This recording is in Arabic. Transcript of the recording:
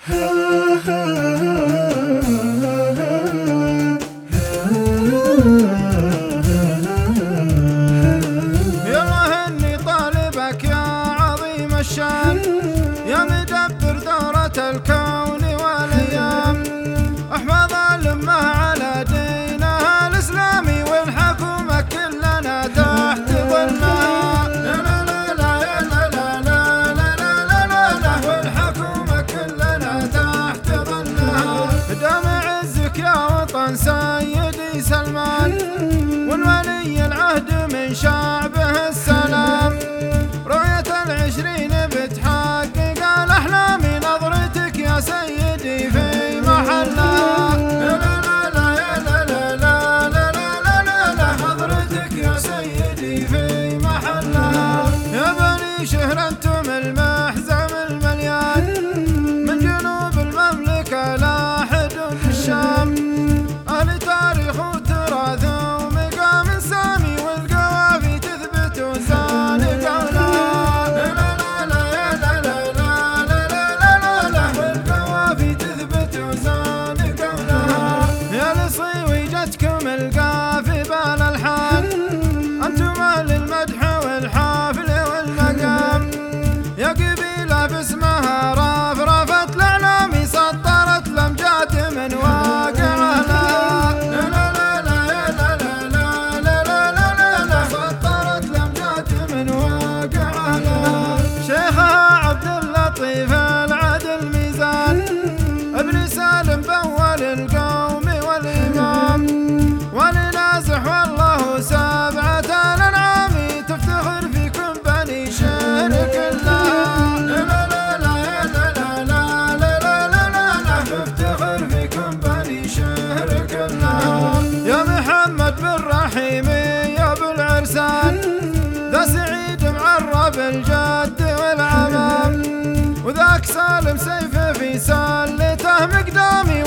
يلا إني طالبك يا عظيم الشان، يا مدبر دورة الكون والأيام، احفظ الأمة على دينها الإسلامي والحكومة كلنا تحت ظلها. لا لا لا لا لا لا لا لا لا لا، والحكومة كلنا تحت ظلها. دام عزك يا وطن سيدي سلمان، والولي العهد من شعبه السلام، رؤية العشرين بتحقق الأحلام، نظرتك يا سيدي في محلها. لا لا لا لا لا لا لا لا لا لا، نظرتك يا سيدي في محلها. يا بني شهر انتم المحزم المليان، من جنوب المملكة لا حدود الشام، أهل تاريخ وتراث ومقام سامي، والقوافي تثبت وزان قولها. لا لا لا لا لا لا لا لا لا، والقوافي تثبت وزان قولها. يا لصيوي جتكم القافي بالألحان، أنتم أهل المدح والحافل والمقام، يا قبيلة باسمها رفرفت الأعلام، سطرت الأمجاد من واقع أهلها. لا لا لا لا لا لا لا لا لا، سطرت الأمجاد من واقع أهلها. شيخها عبد اللطيف العدل ميزان، ابن سالم بأول القوم والإمام، ولنازح والله سبعة الأنعام، تفتخر فيكم بني شهر كلها. لا لا لا لا لا لا لا لا لا، تفتخر فيكم بني شهر كلها. يا محمد بن رحيم يا ابو العرسان، ذا سعيد معرب الجد والعمام، وذاك سالم سيف في سلته مقدامي،